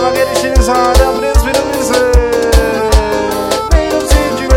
vaqueira estilizada, prefiro vencer. Nem no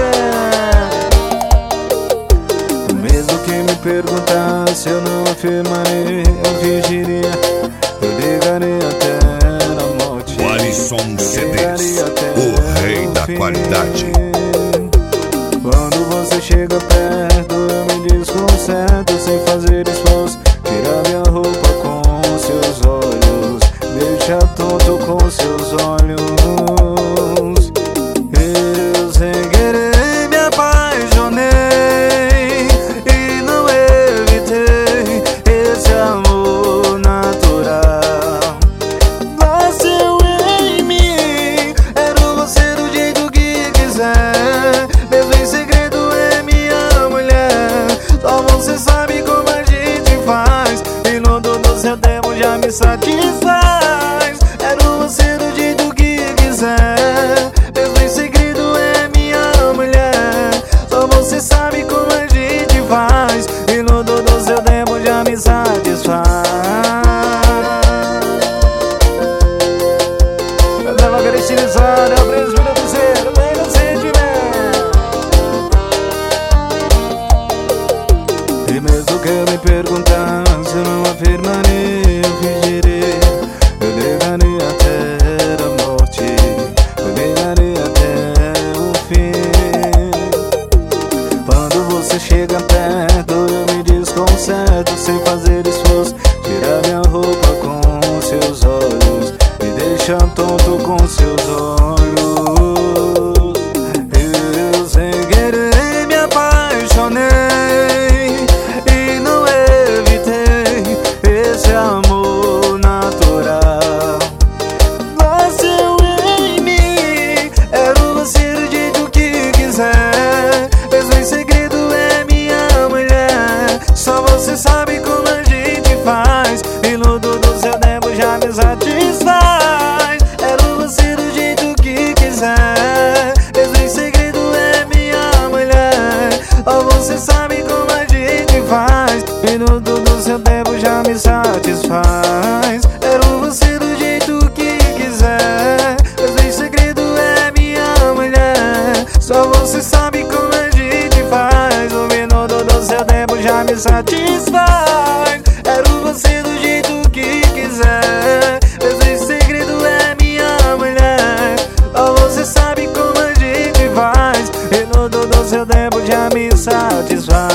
sentimento. Mesmo que me perguntasse, eu não afirmaria, eu fingiria, eu ligaria até a morte. O Alisson CDs, o rei da qualidade. Quando você chega perto, eu me desconcerto sem fazer esforço. Tira minha roupa com seus olhos, deixa tonto com seus olhos. Eu sem querer me apaixonei e não evitei esse amor natural. Nasceu em mim, era você do jeito que quiser. Mesmo em segredo é minha mulher, só você sabe como a gente faz. E no do seu tempo já me satisfaz. Era você do jeito que quiser. Mesmo em segredo é minha mulher, só você sabe como a gente faz. E no do seu tempo já me satisfaz. Eu tava querendo estilizar, eu prefiro dizer, nem no sentimento. E mesmo que eu me perguntasse, eu não afirmaria, eu fingiria, eu ligaria até a morte, eu ligaria até o fim. Quando você chega perto, eu me desconcerto sem fazer esforço. Tira minha roupa com seus olhos, me deixa tonto com seus olhos. Eu sem querer me apaixonei e não evitei esse amor natural. Nasceu em mim, era você do jeito que quiser. Mesmo em segredo é minha mulher, só você sabe como a gente faz. E no do seu tempo já me satisfaz. Era você do jeito que quiser. Mesmo em segredo é minha mulher, só você sabe como a gente faz. E no do seu tempo já me satisfaz. Era você do jeito que quiser. Mesmo em segredo é minha mulher, só você sabe como a gente faz. O minuto do seu tempo já me satisfaz. Era você do jeito que quiser. Mesmo em segredo é minha mulher, só você sabe como a gente faz. E no do seu tempo já me satisfaz.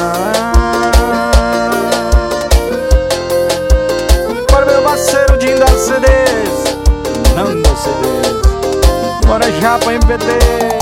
Bora meu parceiro Dinho da CDs, não da CDs. Bora Japa MPT.